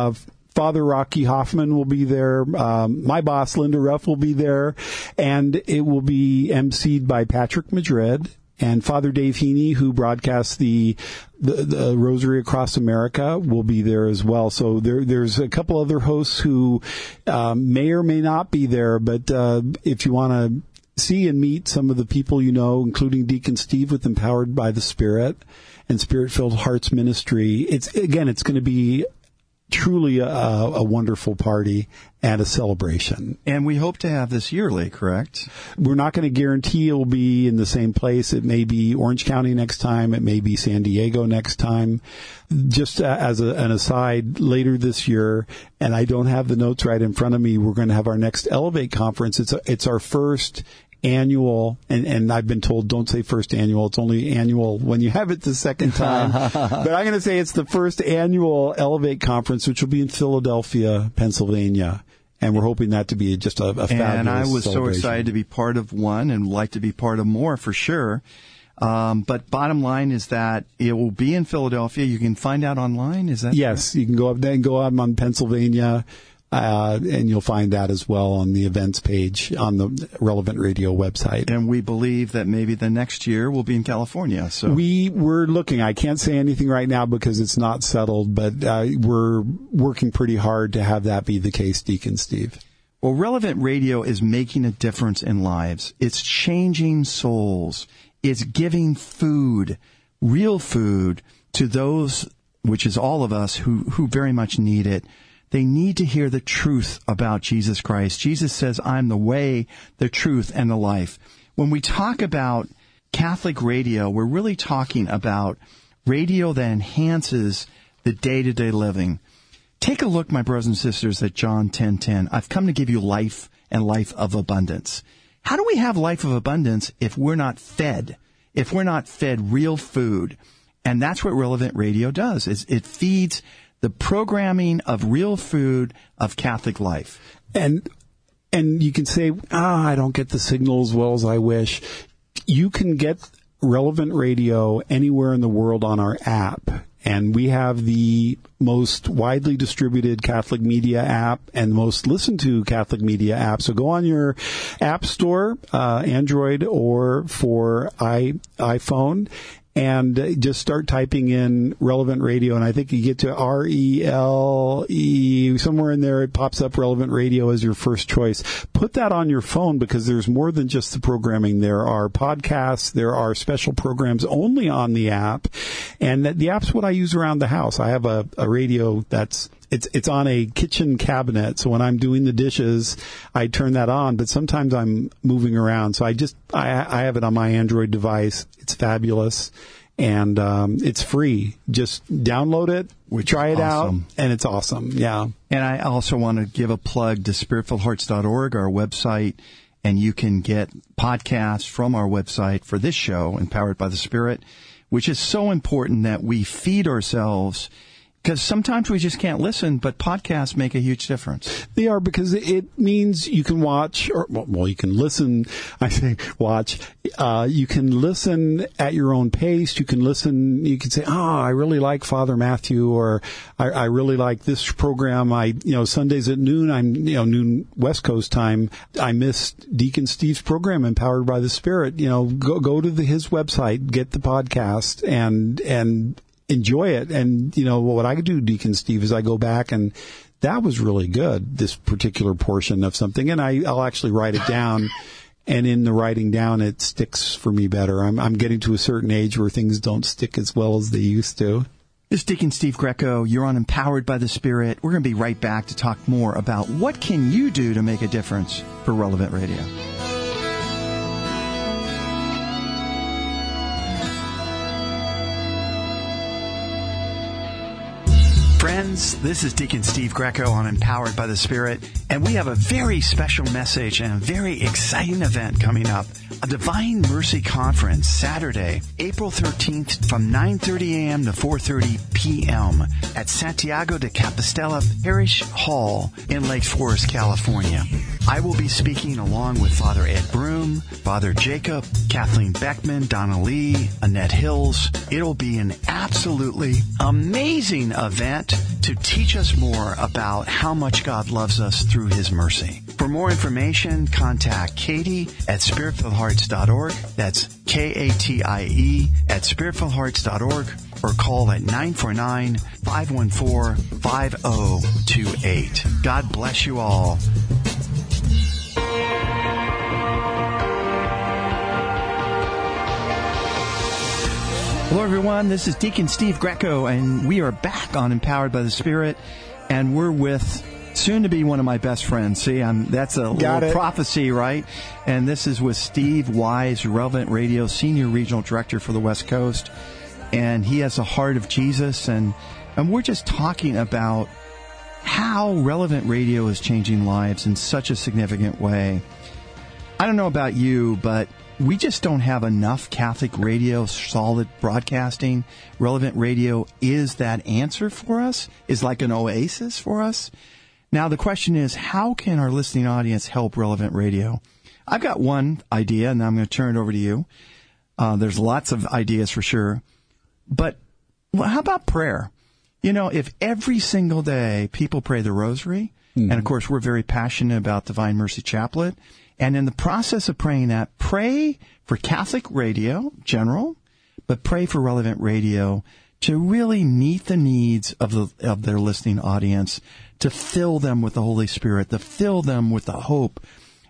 Father Rocky Hoffman will be there. Um, my boss, Linda Ruff, will be there. And it will be emceed by Patrick Madrid and Father Dave Heaney, who broadcasts the, the, the Rosary Across America, will be there as well. So there, there's a couple other hosts who um, may or may not be there. But uh, if you want to see and meet some of the people you know, including Deacon Steve with Empowered by the Spirit and Spirit-Filled Hearts Ministry, it's again, it's going to be truly a, a wonderful party and a celebration. And we hope to have this yearly, correct? We're not going to guarantee it will be in the same place. It may be Orange County next time. It may be San Diego next time. Just as a, an aside, later this year, and I don't have the notes right in front of me, we're going to have our next Elevate conference. It's a, it's our first annual, and, and I've been told don't say first annual, it's only annual when you have it the second time. But I'm going to say it's the first annual Elevate conference, which will be in Philadelphia, Pennsylvania. And we're hoping that to be just a, a fabulous And I was so celebration. excited to be part of one and like to be part of more for sure. Um, but bottom line is that it will be in Philadelphia. You can find out online. Is that Yes, true? You can go up there and go out on Pennsylvania. Uh, and you'll find that as well on the events page on the Relevant Radio website. And we believe that maybe the next year we'll be in California. So we we're looking. I can't say anything right now because it's not settled, but uh, we're working pretty hard to have that be the case, Deacon Steve. Well, Relevant Radio is making a difference in lives. It's changing souls. It's giving food, real food, to those, which is all of us, who, who very much need it. They need to hear the truth about Jesus Christ. Jesus says, I'm the way, the truth, and the life. When we talk about Catholic radio, we're really talking about radio that enhances the day-to-day living. Take a look, my brothers and sisters, at John ten ten. I've come to give you life and life of abundance. How do we have life of abundance if we're not fed, if we're not fed real food? And that's what Relevant Radio does, is it feeds the programming of real food of Catholic life. And and you can say, ah, I don't get the signal as well as I wish. You can get Relevant Radio anywhere in the world on our app. And we have the most widely distributed Catholic media app and most listened to Catholic media app. So go on your app store, uh, Android or for i iPhone, and just start typing in Relevant Radio. And I think you get to R E L E, somewhere in there, it pops up Relevant Radio as your first choice. Put that on your phone because there's more than just the programming. There are podcasts. There are special programs only on the app. And the app's what I use around the house. I have a, a radio that's It's it's on a kitchen cabinet, so when I'm doing the dishes, I turn that on. But sometimes I'm moving around, so I just I, I have it on my Android device. It's fabulous, and um, it's free. Just download it, Which try it awesome. out, and it's awesome. Yeah. And I also want to give a plug to spirit filled hearts dot org, our website, and you can get podcasts from our website for this show, Empowered by the Spirit, which is so important that we feed ourselves. Because sometimes we just can't listen, but podcasts make a huge difference. They are, because it means you can watch, or well, you can listen. I say watch. Uh, you can listen at your own pace. You can listen. You can say, "Oh, I really like Father Matthew," or "I, I really like this program." I, you know, Sundays at noon. I'm, you know, noon West Coast time. I missed Deacon Steve's program, Empowered by the Spirit. You know, go go to the, his website, get the podcast, and and. enjoy it. And, you know, what I do, Deacon Steve, is I go back and that was really good, this particular portion of something. And I, I'll actually write it down. And in the writing down, it sticks for me better. I'm, I'm getting to a certain age where things don't stick as well as they used to. This is Deacon Steve Greco. You're on Empowered by the Spirit. We're going to be right back to talk more about what can you do to make a difference for Relevant Radio. Friends, this is Deacon Steve Greco on Empowered by the Spirit, and we have a very special message and a very exciting event coming up. A Divine Mercy Conference, Saturday, April thirteenth from nine thirty a.m. to four thirty p.m. at Santiago de Compostela Parish Hall in Lake Forest, California. I will be speaking along with Father Ed Broom, Father Jacob, Kathleen Beckman, Donna Lee, Annette Hills. It'll be an absolutely amazing event to teach us more about how much God loves us through His mercy. For more information, contact Katie at spirit filled hearts dot org. That's K A T I E at spirit filled hearts dot org, or call at nine four nine, five one four, five zero two eight. God bless you all. Hello, everyone. This is Deacon Steve Greco, and we are back on Empowered by the Spirit, and we're with soon to be one of my best friends. See, I'm, that's a Got little it. prophecy, right? And this is with Steve Wise, Relevant Radio Senior Regional Director for the West Coast, and he has a heart of Jesus, and and we're just talking about how Relevant Radio is changing lives in such a significant way. I don't know about you, but we just don't have enough Catholic radio, solid broadcasting. Relevant Radio is that answer for us, is like an oasis for us. Now, the question is, how can our listening audience help Relevant Radio? I've got one idea, and I'm going to turn it over to you. Uh, there's lots of ideas for sure. But well, how about prayer? You know, if every single day people pray the rosary, mm-hmm. and of course we're very passionate about Divine Mercy Chaplet, and in the process of praying that, pray for Catholic radio, general, but pray for Relevant Radio to really meet the needs of the of their listening audience, to fill them with the Holy Spirit, to fill them with the hope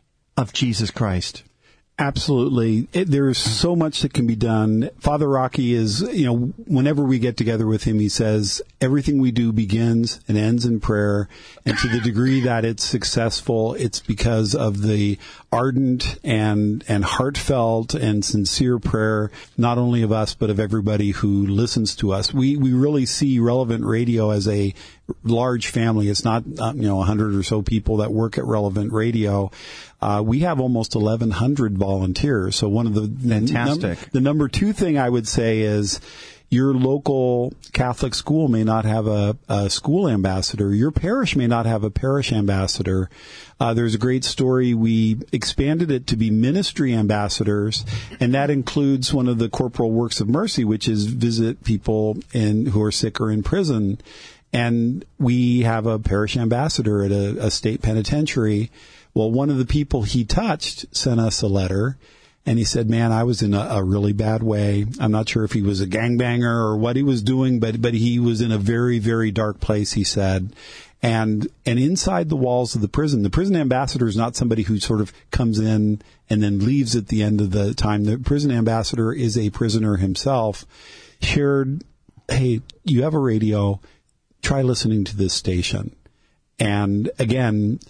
of Jesus Christ. Absolutely. It, there is so much that can be done. Father Rocky is, you know, whenever we get together with him, he says, everything we do begins and ends in prayer. And to the degree that it's successful, it's because of the ardent and, and heartfelt and sincere prayer, not only of us, but of everybody who listens to us. We, we really see Relevant Radio as a large family. It's not, uh, you know, a hundred or so people that work at Relevant Radio. Uh, we have almost eleven hundred volunteers. So one of the fantastic. Num- the number two thing I would say is your local Catholic school may not have a, a school ambassador. Your parish may not have a parish ambassador. Uh, there's a great story. We expanded it to be ministry ambassadors, and that includes one of the corporal works of mercy, which is visit people in who are sick or in prison. And we have a parish ambassador at a, a state penitentiary. Well, one of the people he touched sent us a letter, and he said, man, I was in a, a really bad way. I'm not sure if he was a gangbanger or what he was doing, but but he was in a very, very dark place, he said. And and inside the walls of the prison, the prison ambassador is not somebody who sort of comes in and then leaves at the end of the time. The prison ambassador is a prisoner himself. Shared, hey, you have a radio, try listening to this station. And again,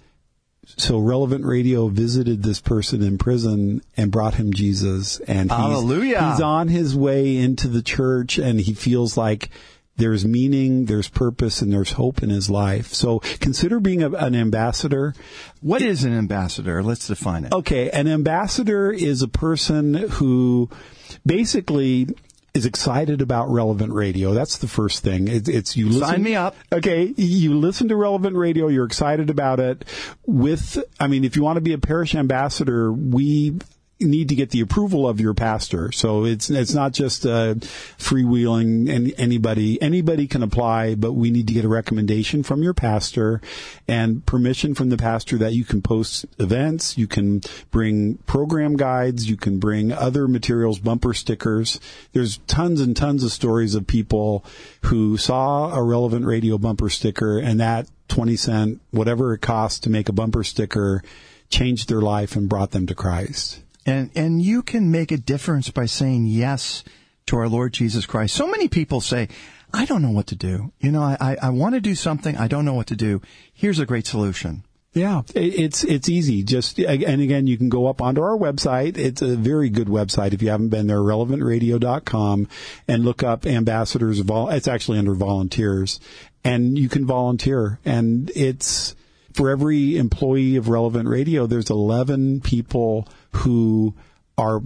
so Relevant Radio visited this person in prison and brought him Jesus. And he's, Hallelujah. he's on his way into the church, and he feels like there's meaning, there's purpose, and there's hope in his life. So consider being a, an ambassador. What is an ambassador? Let's define it. Okay, an ambassador is a person who basically is excited about Relevant Radio. That's the first thing. It, it's you listen, Sign me up. Okay, you listen to Relevant Radio. You're excited about it. With, I mean, if you want to be a parish ambassador, we need to get the approval of your pastor. So it's it's not just uh, freewheeling, and anybody anybody can apply, but we need to get a recommendation from your pastor and permission from the pastor that you can post events, you can bring program guides, you can bring other materials, bumper stickers. There's tons and tons of stories of people who saw a Relevant Radio bumper sticker, and that twenty cent, whatever it costs to make a bumper sticker, changed their life and brought them to Christ. And and you can make a difference by saying yes to our Lord Jesus Christ. So many people say, I don't know what to do. You know, I, I, I want to do something. I don't know what to do. Here's a great solution. Yeah, it's it's easy. Just and again, you can go up onto our website. It's a very good website if you haven't been there, relevant radio dot com, and look up ambassadors. Vol- it's actually under volunteers, and you can volunteer. And it's for every employee of Relevant Radio, there's eleven people who are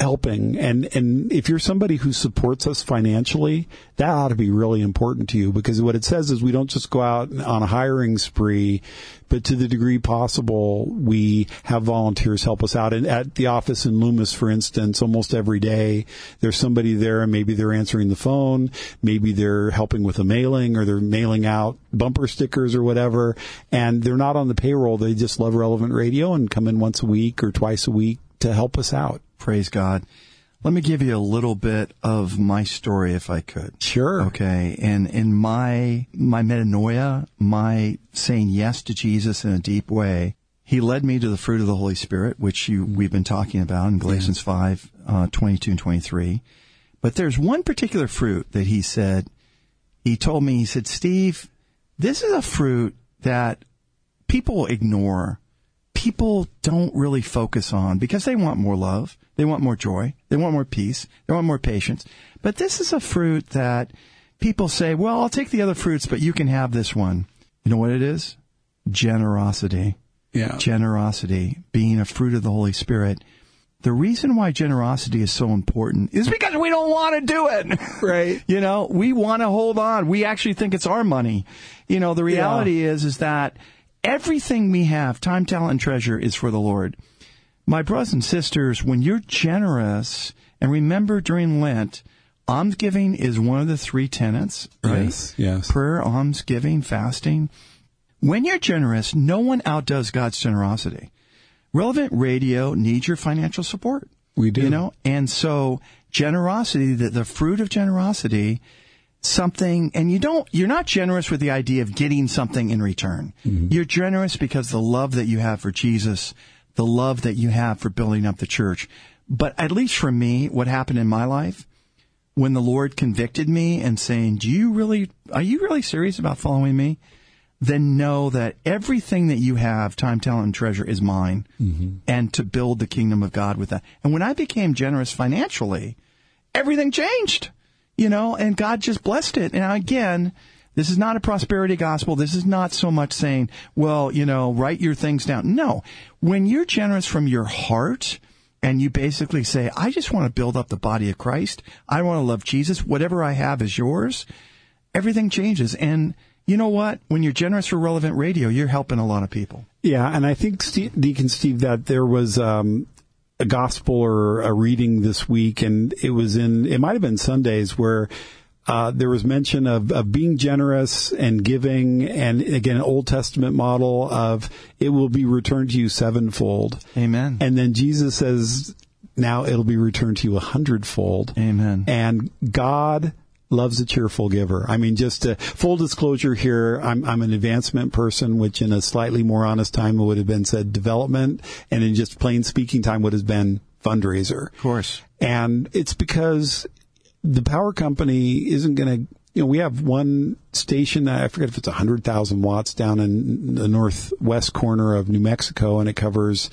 helping. And, and if you're somebody who supports us financially, that ought to be really important to you, because what it says is we don't just go out on a hiring spree, but to the degree possible, we have volunteers help us out. And at the office in Loomis, for instance, almost every day, there's somebody there, and maybe they're answering the phone, maybe they're helping with a mailing, or they're mailing out bumper stickers or whatever, and they're not on the payroll. They just love Relevant Radio and come in once a week or twice a week to help us out. Praise God. Let me give you a little bit of my story, if I could. Sure. Okay. And in my, my metanoia, my saying yes to Jesus in a deep way, he led me to the fruit of the Holy Spirit, which you, we've been talking about in Galatians yeah. five, uh, twenty-two and twenty-three. But there's one particular fruit that he said, he told me, he said, Steve, this is a fruit that people ignore. People don't really focus on because they want more love. They want more joy. They want more peace. They want more patience. But this is a fruit that people say, well, I'll take the other fruits, but you can have this one. You know what it is? Generosity. Yeah. Generosity, being a fruit of the Holy Spirit. The reason why generosity is so important is because we don't want to do it. Right. You know, we want to hold on. We actually think it's our money. You know, the reality yeah. is, is that everything we have, time, talent, and treasure, is for the Lord. My brothers and sisters, when you're generous, and remember during Lent, almsgiving is one of the three tenets, right? Yes, yes. Prayer, almsgiving, fasting. When you're generous, no one outdoes God's generosity. Relevant Radio needs your financial support. We do. You know, and so generosity, the, the fruit of generosity, something, and you don't, you're not generous with the idea of getting something in return. Mm-hmm. You're generous because the love that you have for Jesus, the love that you have for building up the church. But at least for me, what happened in my life, when the Lord convicted me and saying, do you really, are you really serious about following me? Then know that everything that you have, time, talent, and treasure, is mine, mm-hmm. and to build the kingdom of God with that. And when I became generous financially, everything changed. You know, and God just blessed it. And again, this is not a prosperity gospel. This is not so much saying, well, you know, write your things down. No. When you're generous from your heart and you basically say, I just want to build up the body of Christ. I want to love Jesus. Whatever I have is yours. Everything changes. And you know what? When you're generous for Relevant Radio, you're helping a lot of people. Yeah. And I think, Steve, Deacon Steve, that there was, um, a gospel or a reading this week, and it was in, it might have been Sundays, where uh, there was mention of, of being generous and giving, and again, an Old Testament model of it will be returned to you sevenfold. Amen. And then Jesus says, now it'll be returned to you a hundredfold. Amen. And God loves a cheerful giver. I mean, just to, full disclosure here, I'm, I'm an advancement person, which in a slightly more honest time would have been said development, and in just plain speaking time would have been fundraiser. Of course. And it's because the power company isn't going to, you know, we have one station that I forget if it's one hundred thousand watts down in the northwest corner of New Mexico, and it covers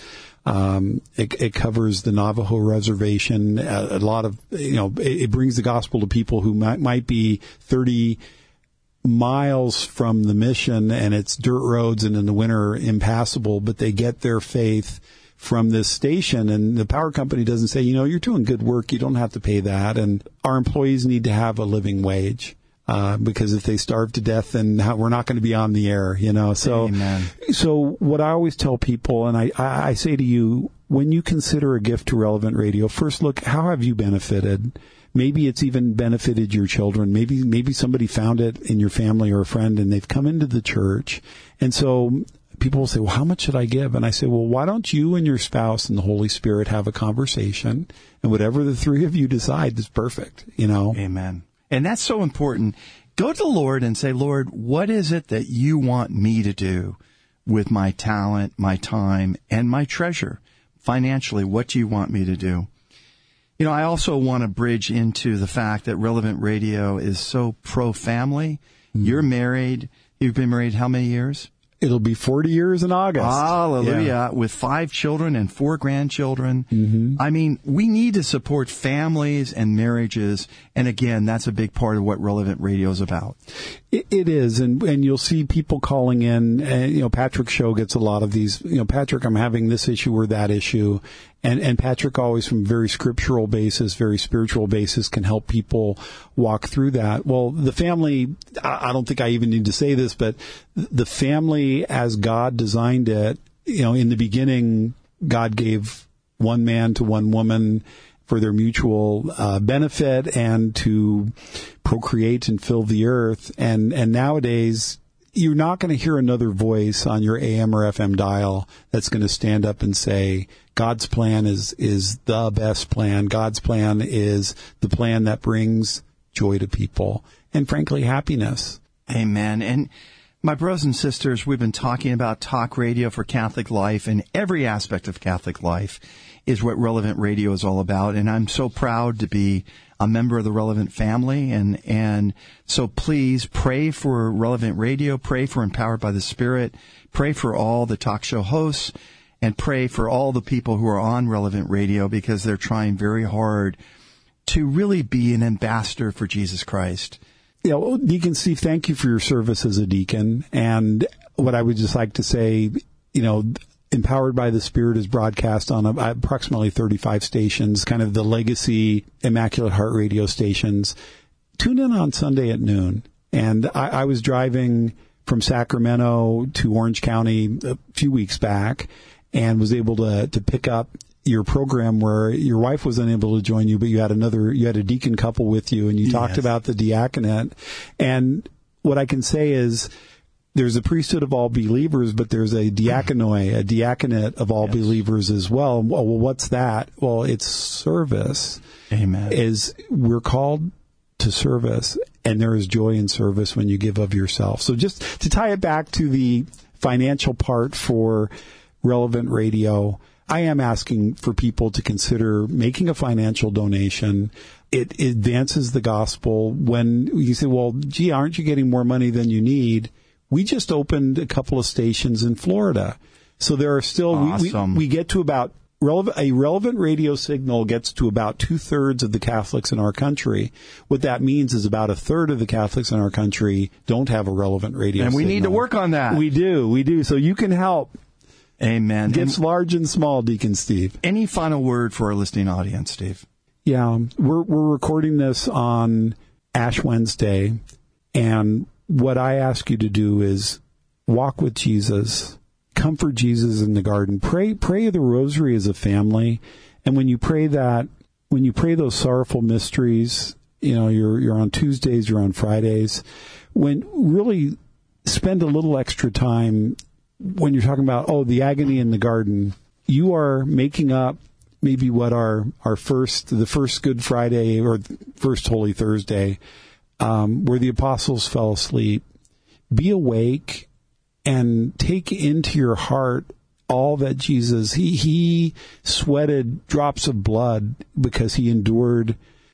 Um, it, it covers the Navajo reservation. A, a lot of, you know, it, it brings the gospel to people who might, might be thirty miles from the mission, and it's dirt roads and in the winter impassable, but they get their faith from this station. And the power company doesn't say, you know, you're doing good work, you don't have to pay that. And our employees need to have a living wage. Uh, because if they starve to death, then how, we're not going to be on the air, you know. So, Amen. So what I always tell people, and I, I, I say to you, when you consider a gift to Relevant Radio, first look, how have you benefited? Maybe it's even benefited your children. Maybe, maybe somebody found it in your family or a friend, and they've come into the church. And so people will say, well, how much should I give? And I say, well, why don't you and your spouse and the Holy Spirit have a conversation, and whatever the three of you decide is perfect, you know. Amen. And that's so important. Go to the Lord and say, Lord, what is it that you want me to do with my talent, my time, and my treasure? Financially, what do you want me to do? You know, I also want to bridge into the fact that Relevant Radio is so pro-family. Mm-hmm. You're married. You've been married how many years? It'll be forty years in August. Hallelujah. Yeah. With five children and four grandchildren. Mm-hmm. I mean, we need to support families and marriages. And again, that's a big part of what Relevant Radio is about. It, it is. And, and you'll see people calling in. And, you know, Patrick's show gets a lot of these, you know, Patrick, I'm having this issue or that issue. And, and Patrick always, from a very scriptural basis, very spiritual basis, can help people walk through that. Well, the family, I, I don't think I even need to say this, but the family as God designed it, you know, in the beginning, God gave one man to one woman for their mutual uh, benefit and to procreate and fill the earth. And, and nowadays, you're not going to hear another voice on your A M or F M dial that's going to stand up and say, God's plan is, is the best plan. God's plan is the plan that brings joy to people and, frankly, happiness. Amen. And my brothers and sisters, we've been talking about talk radio for Catholic life, and every aspect of Catholic life is what Relevant Radio is all about. And I'm so proud to be a member of the Relevant family. And, and so please pray for Relevant Radio, pray for Empowered by the Spirit, pray for all the talk show hosts, and pray for all the people who are on Relevant Radio, because they're trying very hard to really be an ambassador for Jesus Christ. Yeah, well, Deacon Steve, thank you for your service as a deacon. And what I would just like to say, you know, Empowered by the Spirit is broadcast on approximately thirty-five stations, kind of the legacy Immaculate Heart radio stations. Tune in on Sunday at noon. And I, I was driving from Sacramento to Orange County a few weeks back and was able to, to pick up your program where your wife was unable to join you, but you had another, you had a deacon couple with you, and you yes. talked about the diaconate. And what I can say is, there's a priesthood of all believers, but there's a diaconoi, a diaconate of all yes. believers as well. Well, what's that? Well, it's service. Amen. Is we're called to service, and there is joy in service when you give of yourself. So just to tie it back to the financial part for Relevant Radio, I am asking for people to consider making a financial donation. It, it advances the gospel. When you say, well, gee, aren't you getting more money than you need? We just opened a couple of stations in Florida. So there are still, awesome. we, we, we get to about, relevant, a relevant radio signal gets to about two-thirds of the Catholics in our country. What that means is about a third of the Catholics in our country don't have a relevant radio and signal. And we need to work on that. We do, we do. So you can help. Amen. Gifts and large and small, Deacon Steve. Any final word for our listening audience, Steve? Yeah, we're we're recording this on Ash Wednesday, and what I ask you to do is walk with Jesus, comfort Jesus in the garden, pray pray the rosary as a family, and when you pray that, when you pray those sorrowful mysteries, you know, you're you're on Tuesdays, you're on Fridays, when really spend a little extra time. When you're talking about, oh, the agony in the garden, you are making up maybe what our, our first, the first Good Friday or first Holy Thursday, um, where the apostles fell asleep. Be awake and take into your heart all that Jesus, he, he sweated drops of blood because he endured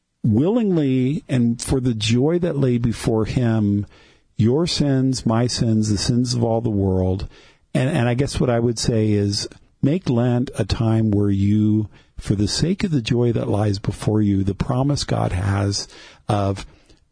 willingly and for the joy that lay before him, your sins, my sins, the sins of all the world. And, and I guess what I would say is make Lent a time where you, for the sake of the joy that lies before you, the promise God has of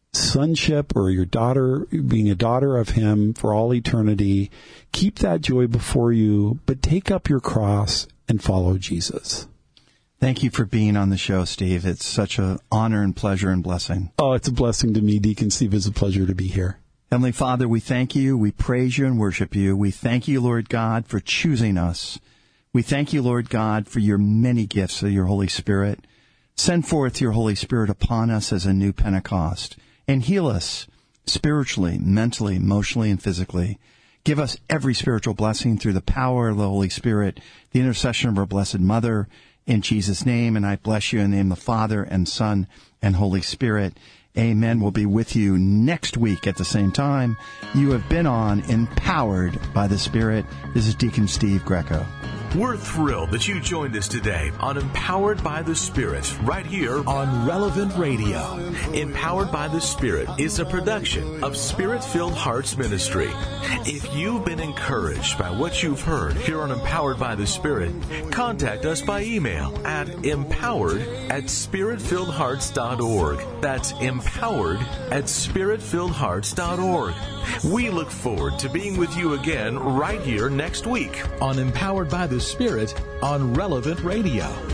sonship or your daughter, being a daughter of Him for all eternity, keep that joy before you, but take up your cross and follow Jesus. Thank you for being on the show, Steve. It's such an honor and pleasure and blessing. Oh, it's a blessing to me, Deacon Steve. It's a pleasure to be here. Heavenly Father, we thank you, we praise you and worship you. We thank you, Lord God, for choosing us. We thank you, Lord God, for your many gifts of your Holy Spirit. Send forth your Holy Spirit upon us as a new Pentecost and heal us spiritually, mentally, emotionally, and physically. Give us every spiritual blessing through the power of the Holy Spirit, the intercession of our Blessed Mother, in Jesus' name. And I bless you in the name of the Father and Son and Holy Spirit. Amen. We'll be with you next week at the same time. You have been on Empowered by the Spirit. This is Deacon Steve Greco. We're thrilled that you joined us today on Empowered by the Spirit, right here on Relevant Radio. Empowered by the Spirit is a production of Spirit-Filled Hearts Ministry. If you've been encouraged by what you've heard here on Empowered by the Spirit, contact us by email at empowered at spiritfilledhearts dot org. That's empowered at spiritfilledhearts dot org. We look forward to being with you again right here next week on Empowered by the the Spirit on Relevant Radio.